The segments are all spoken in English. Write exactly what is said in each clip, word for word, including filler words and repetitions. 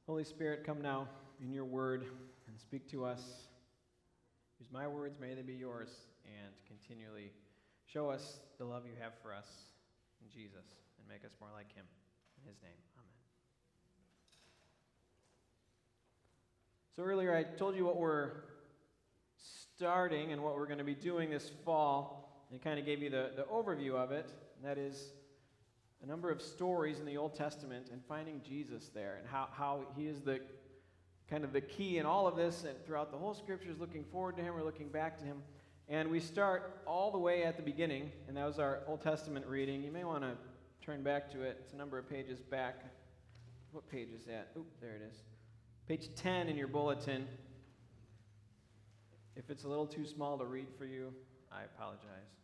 Holy Spirit, come now in your word and speak to us. Use my words, may they be yours, and continually show us the love you have for us in Jesus, and make us more like him. In his name, amen. So earlier I told you what we're starting and what we're going to be doing this fall, and kind of gave you the, the overview of it, and that is a number of stories in the Old Testament and finding Jesus there, and how, how he is the kind of the key in all of this, and throughout the whole Scriptures, looking forward to him or looking back to him. And we start all the way at the beginning, and that was our Old Testament reading. You may want to turn back to it. It's a number of pages back. What page is that? Oop, there it is. Page ten in your bulletin. If it's a little too small to read for you, I apologize.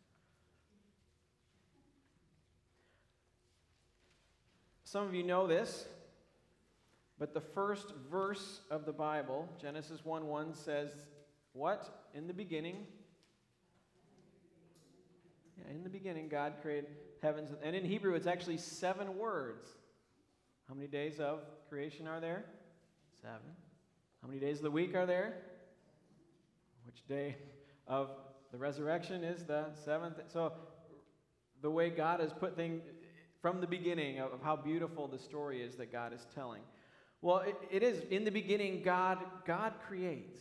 Some of you know this, but the first verse of the Bible, Genesis one one, says, what? In the beginning? Yeah, in the beginning, God created heavens. And in Hebrew, it's actually seven words. How many days of creation are there? Seven. How many days of the week are there? Which day of the resurrection is the seventh? So the way God has put things from the beginning of how beautiful the story is that God is telling. Well, it, it is in the beginning, God, God creates.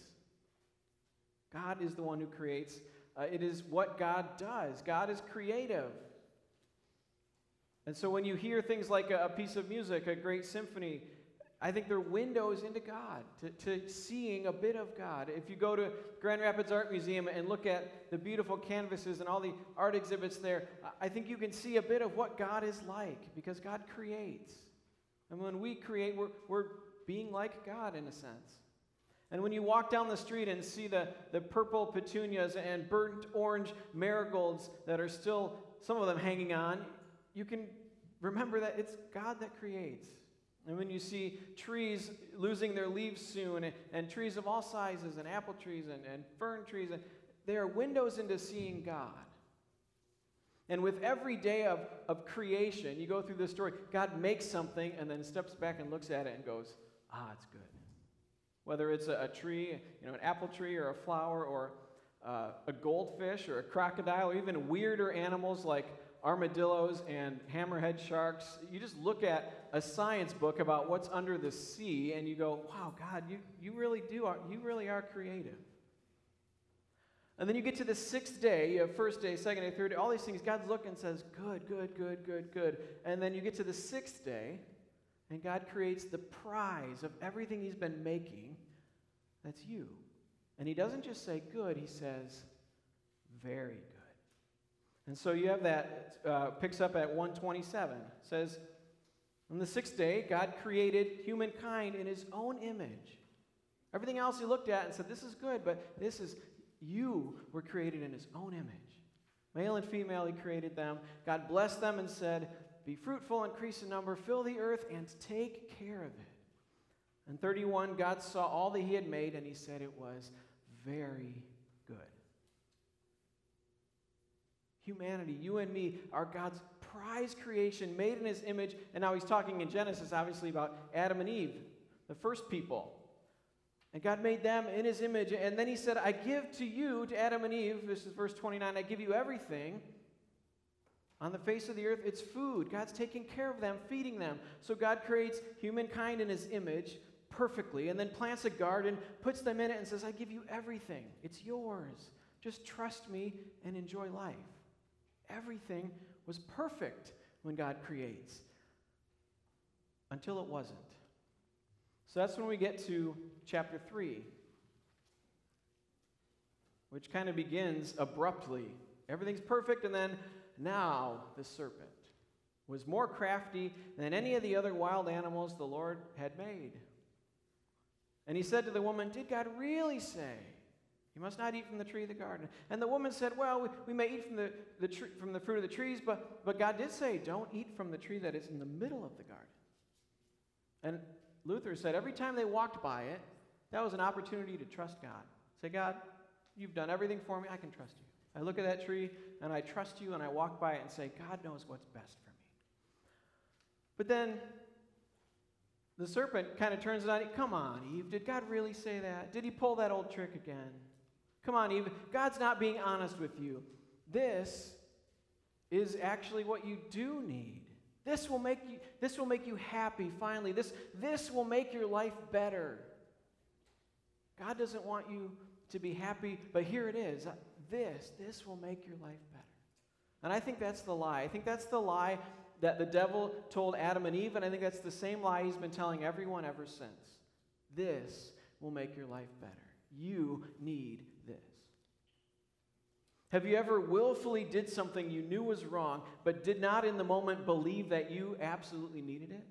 God is the one who creates. Uh, it is what God does. God is creative. And so when you hear things like a, a piece of music, a great symphony, I think they're windows into God, to, to seeing a bit of God. If you go to Grand Rapids Art Museum and look at the beautiful canvases and all the art exhibits there, I think you can see a bit of what God is like, because God creates. And when we create, we're, we're being like God in a sense. And when you walk down the street and see the, the purple petunias and burnt orange marigolds that are still, some of them hanging on, you can remember that it's God that creates. And when you see trees losing their leaves soon, and, and trees of all sizes, and apple trees, and, and fern trees, and they are windows into seeing God. And with every day of, of creation, you go through this story, God makes something and then steps back and looks at it and goes, ah, it's good. Whether it's a, a tree, you know, an apple tree or a flower or uh, a goldfish or a crocodile, or even weirder animals like armadillos and hammerhead sharks. You just look at a science book about what's under the sea and you go, wow, God, you, you really do, are, you really are creative. And then you get to the sixth day, you have first day, second day, third day, all these things, God's looking and says, good, good, good, good, good. And then you get to the sixth day, and God creates the prize of everything he's been making. That's you. And he doesn't just say good, he says very good. And so you have that, uh, picks up at one twenty-seven. It says, on the sixth day, God created humankind in his own image. Everything else he looked at and said, this is good, but this is, you were created in his own image. Male and female, he created them. God blessed them and said, be fruitful, increase in number, fill the earth, and take care of it. And thirty-one, God saw all that he had made, and he said it was very good. Humanity, you and me, are God's prize creation, made in his image. And now he's talking in Genesis, obviously, about Adam and Eve, the first people. And God made them in his image. And then he said, I give to you, to Adam and Eve, this is verse twenty-nine, I give you everything on the face of the earth. It's food. God's taking care of them, feeding them. So God creates humankind in his image perfectly, and then plants a garden, puts them in it, and says, I give you everything. It's yours. Just trust me and enjoy life. Everything was perfect when God creates, until it wasn't. So that's when we get to chapter three, which kind of begins abruptly. Everything's perfect, and then now the serpent was more crafty than any of the other wild animals the Lord had made. And he said to the woman, did God really say, you must not eat from the tree of the garden? And the woman said, well, we, we may eat from the, the tr- from the fruit of the trees, but, but God did say, don't eat from the tree that is in the middle of the garden. And Luther said every time they walked by it, that was an opportunity to trust God. Say, God, you've done everything for me. I can trust you. I look at that tree, and I trust you, and I walk by it and say, God knows what's best for me. But then The serpent kind of turns it on. Come on, Eve. Did God really say that? Did he pull that old trick again? Come on, Eve. God's not being honest with you. This is actually what you do need. This will make you, this will make you happy, finally. This, this will make your life better. God doesn't want you to be happy, but here it is. This, this will make your life better. And I think that's the lie. I think that's the lie that the devil told Adam and Eve, and I think that's the same lie he's been telling everyone ever since. This will make your life better. You need this. Have you ever willfully did something you knew was wrong, but did not in the moment believe that you absolutely needed it?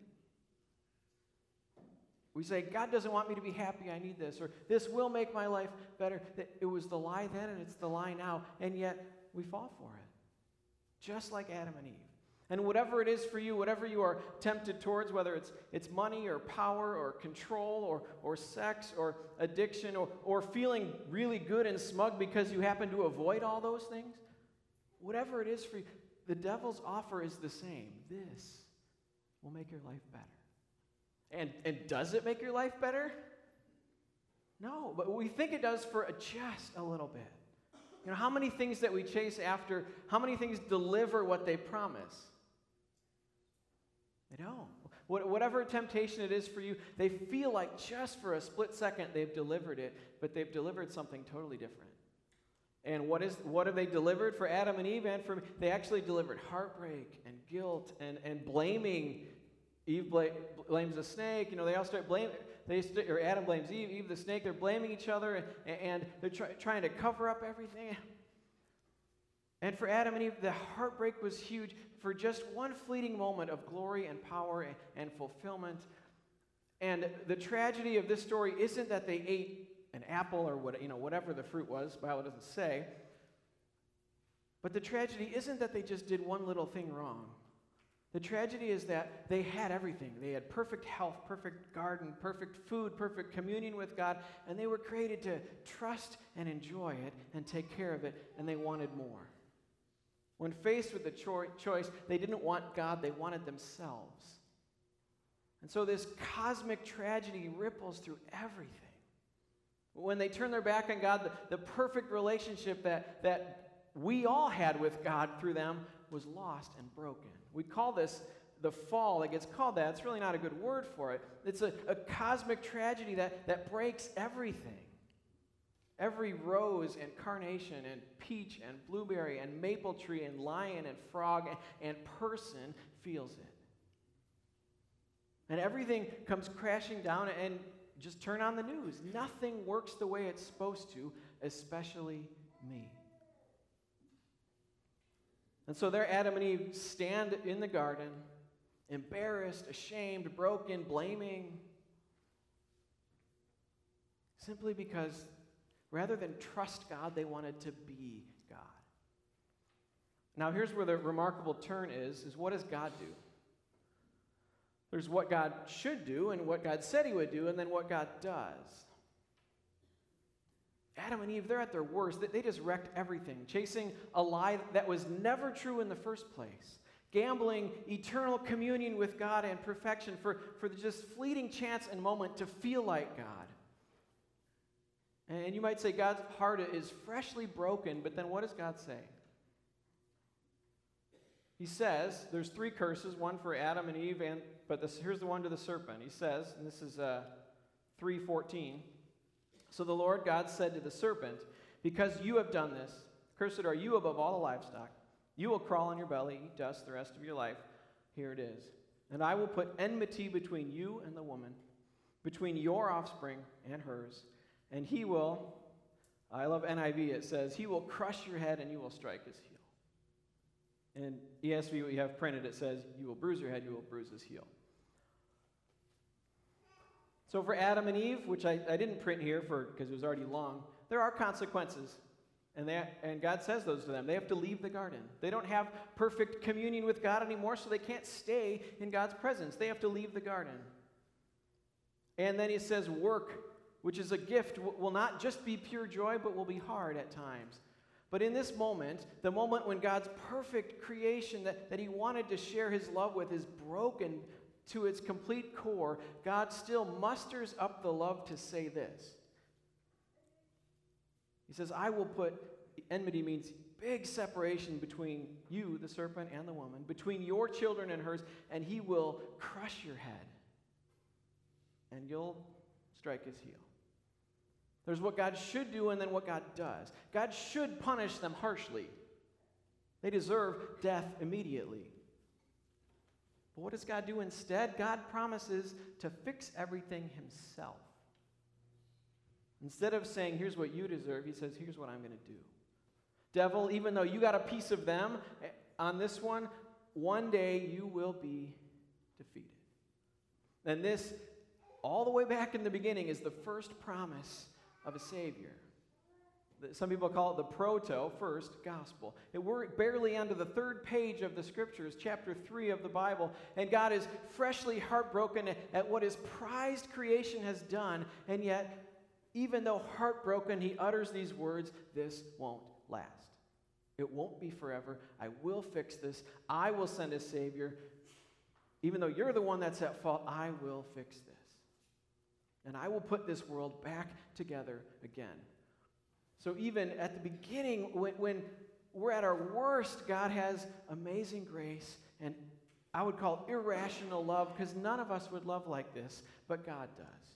We say, God doesn't want me to be happy, I need this, or this will make my life better. It was the lie then, and it's the lie now, and yet we fall for it. Just like Adam and Eve. And whatever it is for you, whatever you are tempted towards, whether it's it's money or power or control or, or sex or addiction or, or feeling really good and smug because you happen to avoid all those things, whatever it is for you, the devil's offer is the same. This will make your life better. And, and does it make your life better? No, but we think it does for just a little bit. You know, how many things that we chase after, how many things deliver what they promise? They don't. Whatever temptation it is for you, they feel like just for a split second they've delivered it, but they've delivered something totally different. And what is what have they delivered for Adam and Eve and for me? They actually delivered heartbreak and guilt and, and blaming. Eve bl- blames the snake. You know, they all start blaming. They st- or Adam blames Eve. Eve the snake. They're blaming each other, and, and they're try- trying to cover up everything. And for Adam and Eve, the heartbreak was huge for just one fleeting moment of glory and power and, and fulfillment. And the tragedy of this story isn't that they ate an apple or what, you know, whatever the fruit was. The Bible doesn't say. But the tragedy isn't that they just did one little thing wrong. The tragedy is that they had everything. They had perfect health, perfect garden, perfect food, perfect communion with God, and they were created to trust and enjoy it and take care of it, and they wanted more. When faced with the cho- choice, they didn't want God, they wanted themselves. And so this cosmic tragedy ripples through everything. When they turn their back on God, the, the perfect relationship that, that we all had with God through them was lost and broken. We call this the fall. It gets called that. It's really not a good word for it. It's a, a cosmic tragedy that, that breaks everything. Every rose and carnation and peach and blueberry and maple tree and lion and frog and, and person feels it. And everything comes crashing down, and just turn on the news. Nothing works the way it's supposed to, especially me. And so there Adam and Eve stand in the garden, embarrassed, ashamed, broken, blaming, simply because rather than trust God, they wanted to be God. Now here's where the remarkable turn is, is what does God do? There's what God should do and what God said he would do, and then what God does. Adam and Eve, they're at their worst. They just wrecked everything, chasing a lie that was never true in the first place, gambling eternal communion with God and perfection for, for the just fleeting chance and moment to feel like God. And you might say God's heart is freshly broken, but then what does God say? He says, there's three curses, one for Adam and Eve, and but this, here's the one to the serpent. He says, and this is uh, three fourteen, so the Lord God said to the serpent, because you have done this, cursed are you above all the livestock. You will crawl on your belly, eat dust the rest of your life. Here it is. And I will put enmity between you and the woman, between your offspring and hers. And he will, I love N I V, it says, he will crush your head and you will strike his heel. And E S V, what you have printed, it says, you will bruise your head, you will bruise his heel. So for Adam and Eve, which I, I didn't print here for because it was already long, there are consequences. And, they, and God says those to them. They have to leave the garden. They don't have perfect communion with God anymore, so they can't stay in God's presence. They have to leave the garden. And then he says work, which is a gift, will not just be pure joy, but will be hard at times. But in this moment, the moment when God's perfect creation that, that he wanted to share his love with is broken to its complete core, God still musters up the love to say this. He says, I will put, enmity means big separation between you, the serpent, and the woman, between your children and hers, and he will crush your head, and you'll strike his heel. There's what God should do and then what God does. God should punish them harshly. They deserve death immediately. But what does God do instead? God promises to fix everything himself. Instead of saying, here's what you deserve, he says, here's what I'm going to do. Devil, even though you got a piece of them on this one, one day you will be defeated. And this, all the way back in the beginning, is the first promise of a Savior. Some people call it the proto, first, gospel. And we're barely onto the third page of the Scriptures, chapter three of the Bible, and God is freshly heartbroken at what his prized creation has done, and yet, even though heartbroken, he utters these words, this won't last. It won't be forever. I will fix this. I will send a Savior. Even though you're the one that's at fault, I will fix this. And I will put this world back together again. So even at the beginning, when, when we're at our worst, God has amazing grace and I would call it irrational love, because none of us would love like this, but God does.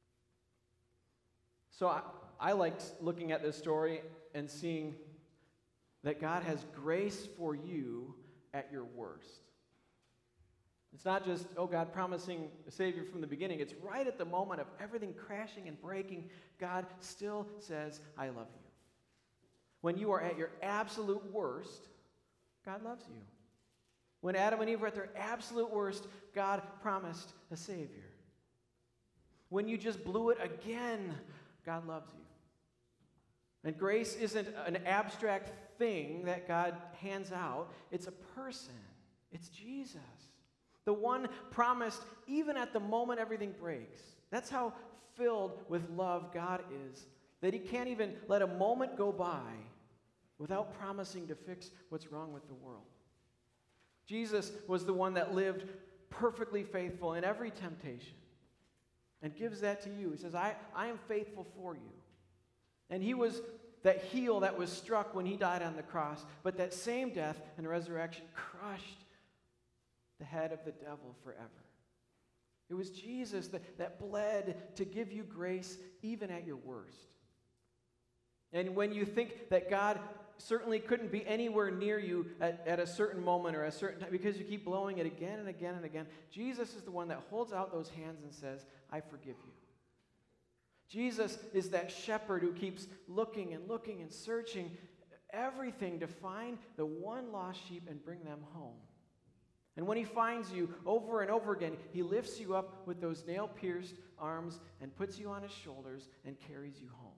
So I, I liked looking at this story and seeing that God has grace for you at your worst. It's not just, oh, God promising a Savior from the beginning. It's right at the moment of everything crashing and breaking, God still says, I love you. When you are at your absolute worst, God loves you. When Adam and Eve were at their absolute worst, God promised a Savior. When you just blew it again, God loves you. And grace isn't an abstract thing that God hands out. It's a person. It's Jesus. The one promised even at the moment everything breaks. That's how filled with love God is, that he can't even let a moment go by without promising to fix what's wrong with the world. Jesus was the one that lived perfectly faithful in every temptation and gives that to you. He says, I, I am faithful for you. And he was that heel that was struck when he died on the cross, but that same death and resurrection crushed the head of the devil forever. It was Jesus that, that bled to give you grace even at your worst. And when you think that God certainly couldn't be anywhere near you at, at a certain moment or a certain time because you keep blowing it again and again and again, Jesus is the one that holds out those hands and says, I forgive you. Jesus is that shepherd who keeps looking and looking and searching everything to find the one lost sheep and bring them home. And when he finds you over and over again, he lifts you up with those nail-pierced arms and puts you on his shoulders and carries you home.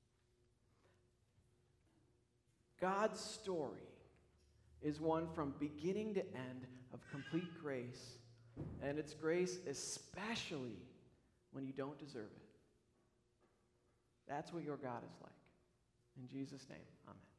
God's story is one from beginning to end of complete grace, and it's grace especially when you don't deserve it. That's what your God is like. In Jesus' name, amen.